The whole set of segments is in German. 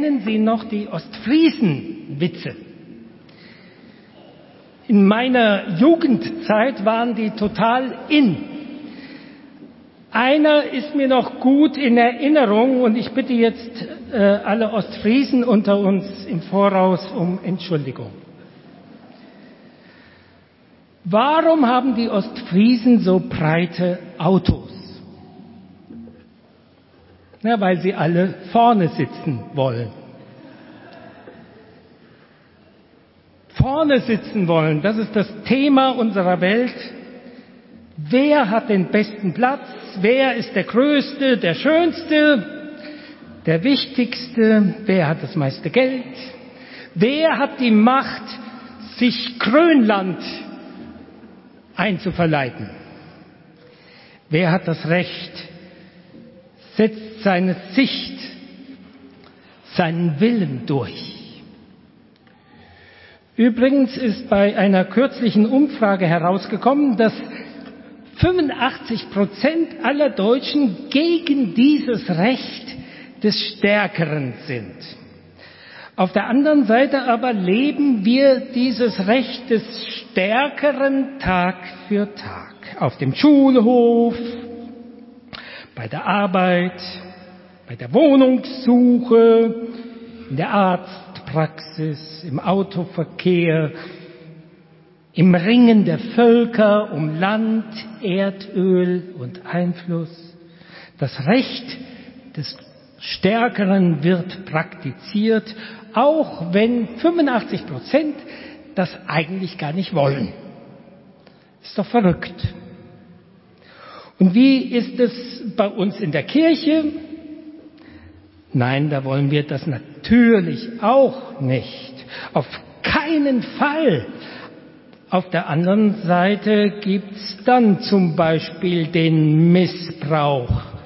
kennen Sie noch die Ostfriesen-Witze? In meiner Jugendzeit waren die total in. Einer ist mir noch gut in Erinnerung und ich bitte jetzt alle Ostfriesen unter uns im Voraus um Entschuldigung. Warum haben die Ostfriesen so breite Autos? Na, weil sie alle vorne sitzen wollen. Vorne sitzen wollen, das ist das Thema unserer Welt. Wer hat den besten Platz? Wer ist der Größte, der Schönste, der Wichtigste? Wer hat das meiste Geld? Wer hat die Macht, sich Grönland einzuverleiben? Wer hat das Recht, setzt seine Sicht, seinen Willen durch? Übrigens ist bei einer kürzlichen Umfrage herausgekommen, dass 85% aller Deutschen gegen dieses Recht des Stärkeren sind. Auf der anderen Seite aber leben wir dieses Recht des Stärkeren Tag für Tag. Auf dem Schulhof, bei der Arbeit, bei der Wohnungssuche, in der Arztpraxis, im Autoverkehr, im Ringen der Völker um Land, Erdöl und Einfluss. Das Recht des Stärkeren wird praktiziert, auch wenn 85% das eigentlich gar nicht wollen. Ist doch verrückt. Und wie ist es bei uns in der Kirche? Nein, da wollen wir das natürlich auch nicht. Auf keinen Fall. Auf der anderen Seite gibt's dann zum Beispiel den Missbrauch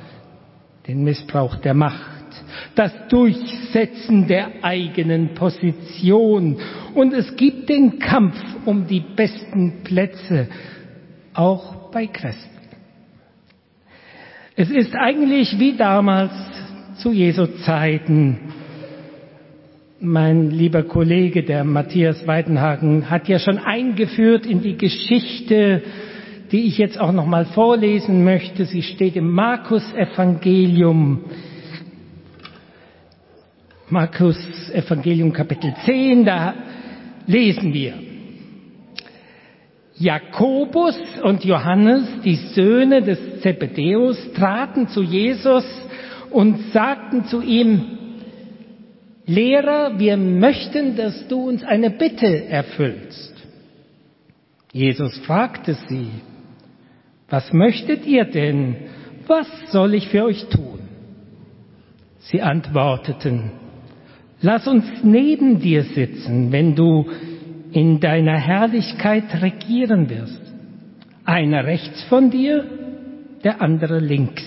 der Macht, das Durchsetzen der eigenen Position und es gibt den Kampf um die besten Plätze, auch bei Christen. Es ist eigentlich wie damals zu Jesu Zeiten. Mein lieber Kollege, der Matthias Weidenhagen, hat ja schon eingeführt in die Geschichte, die ich jetzt auch noch mal vorlesen möchte. Sie steht im Markus-Evangelium. Markus-Evangelium Kapitel 10, da lesen wir. Jakobus und Johannes, die Söhne des Zebedäus, traten zu Jesus und sagten zu ihm: Lehrer, wir möchten, dass du uns eine Bitte erfüllst. Jesus fragte sie: Was möchtet ihr denn? Was soll ich für euch tun? Sie antworteten: Lass uns neben dir sitzen, wenn du in deiner Herrlichkeit regieren wirst. Einer rechts von dir, der andere links.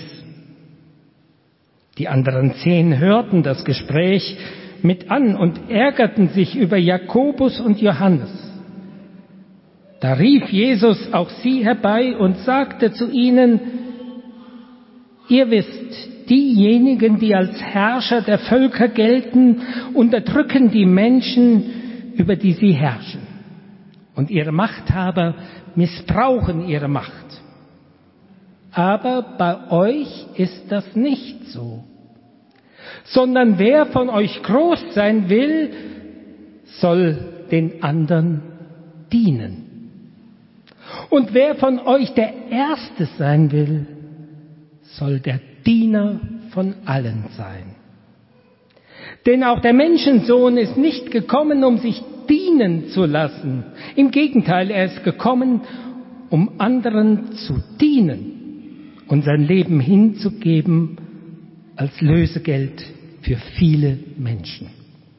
Die anderen 10 hörten das Gespräch mit an und ärgerten sich über Jakobus und Johannes. Da rief Jesus auch sie herbei und sagte zu ihnen: Ihr wisst, diejenigen, die als Herrscher der Völker gelten, unterdrücken die Menschen, über die sie herrschen. Und ihre Machthaber missbrauchen ihre Macht. Aber bei euch ist das nicht so. Sondern wer von euch groß sein will, soll den anderen dienen. Und wer von euch der Erste sein will, soll der Diener von allen sein. Denn auch der Menschensohn ist nicht gekommen, um sich dienen zu lassen. Im Gegenteil, er ist gekommen, um anderen zu dienen und sein Leben hinzugeben als Lösegeld für viele Menschen.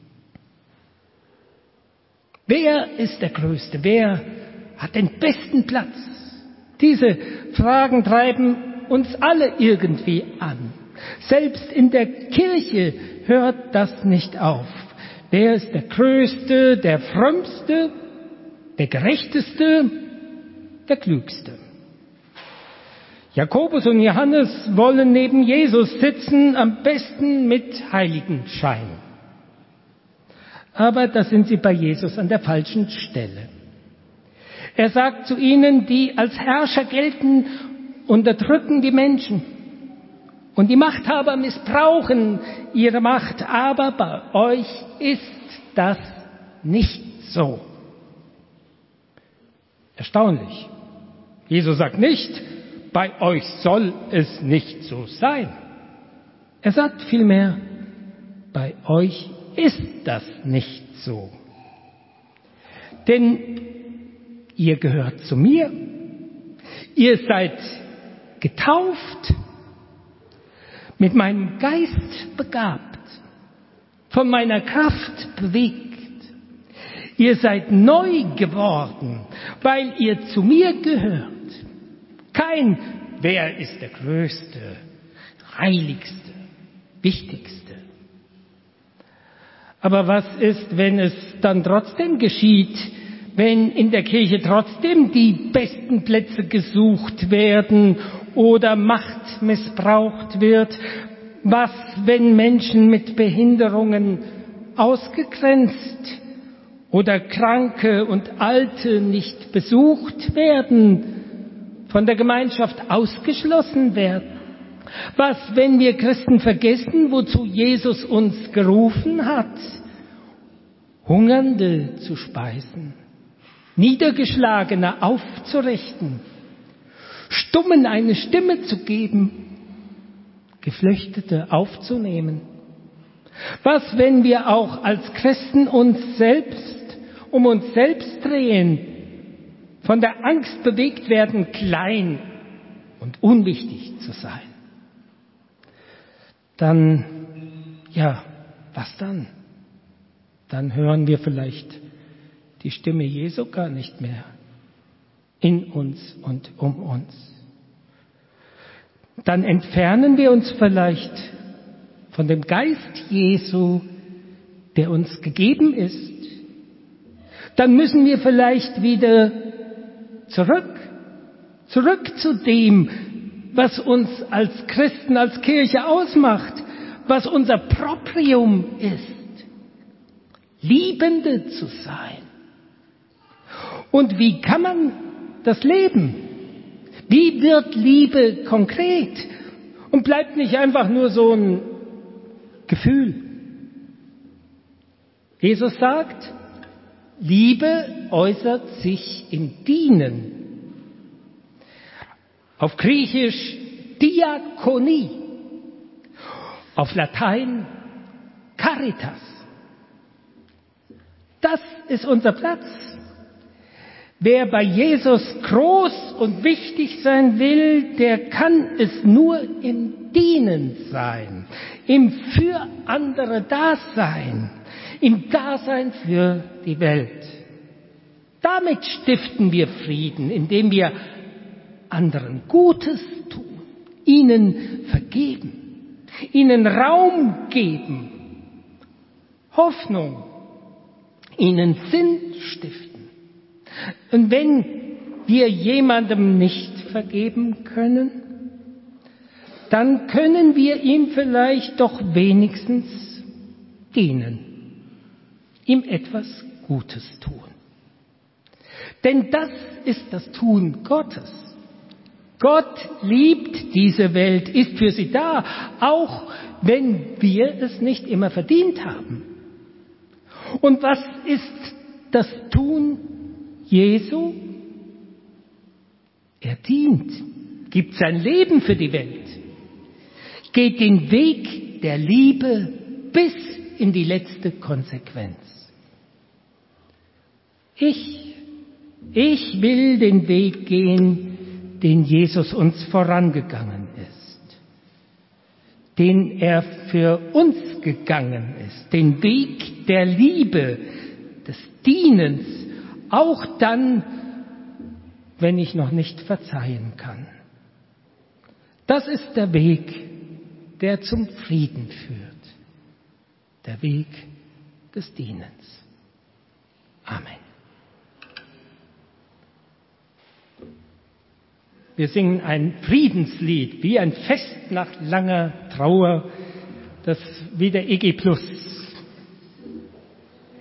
Wer ist der Größte? Wer hat den besten Platz? Diese Fragen treiben uns alle irgendwie an. Selbst in der Kirche hört das nicht auf. Wer ist der Größte, der Frömmste, der Gerechteste, der Klügste? Jakobus und Johannes wollen neben Jesus sitzen, am besten mit Heiligenschein. Aber da sind sie bei Jesus an der falschen Stelle. Er sagt zu ihnen, die als Herrscher gelten, unterdrücken die Menschen. Und die Machthaber missbrauchen ihre Macht. Aber bei euch ist das nicht so. Erstaunlich. Jesus sagt nicht, bei euch soll es nicht so sein. Er sagt vielmehr, bei euch ist das nicht so. Denn ihr gehört zu mir. Ihr seid getauft, mit meinem Geist begabt, von meiner Kraft bewegt. Ihr seid neu geworden, weil ihr zu mir gehört. Kein, wer ist der Größte, Heiligste, Wichtigste. Aber was ist, wenn es dann trotzdem geschieht, wenn in der Kirche trotzdem die besten Plätze gesucht werden oder Macht missbraucht wird? Was, wenn Menschen mit Behinderungen ausgegrenzt oder Kranke und Alte nicht besucht werden, von der Gemeinschaft ausgeschlossen werden? Was, wenn wir Christen vergessen, wozu Jesus uns gerufen hat? Hungernde zu speisen, Niedergeschlagene aufzurichten, Stummen eine Stimme zu geben, Geflüchtete aufzunehmen. Was, wenn wir auch als Christen um uns selbst drehen, von der Angst bewegt werden, klein und unwichtig zu sein? Dann, ja, was dann? Dann hören wir vielleicht die Stimme Jesu gar nicht mehr in uns und um uns. Dann entfernen wir uns vielleicht von dem Geist Jesu, der uns gegeben ist. Dann müssen wir vielleicht wieder zurück zu dem, was uns als Christen, als Kirche ausmacht, was unser Proprium ist, Liebende zu sein. Und wie kann man das leben? Wie wird Liebe konkret und bleibt nicht einfach nur so ein Gefühl? Jesus sagt, Liebe äußert sich im Dienen. Auf Griechisch Diakonie, auf Latein Caritas. Das ist unser Platz. Wer bei Jesus groß und wichtig sein will, der kann es nur im Dienen sein, im für andere Dasein, im Dasein für die Welt. Damit stiften wir Frieden, indem wir anderen Gutes tun, ihnen vergeben, ihnen Raum geben, Hoffnung, ihnen Sinn stiften. Und wenn wir jemandem nicht vergeben können, dann können wir ihm vielleicht doch wenigstens dienen, ihm etwas Gutes tun. Denn das ist das Tun Gottes. Gott liebt diese Welt, ist für sie da, auch wenn wir es nicht immer verdient haben. Und was ist das Tun Jesu? Er dient, gibt sein Leben für die Welt, geht den Weg der Liebe bis in die letzte Konsequenz. Ich will den Weg gehen, den Jesus uns vorangegangen ist, den er für uns gegangen ist, den Weg der Liebe, des Dienens, auch dann, wenn ich noch nicht verzeihen kann. Das ist der Weg, der zum Frieden führt, der Weg des Dienens. Amen. Wir singen ein Friedenslied, wie ein Fest nach langer Trauer, das wie der EG Plus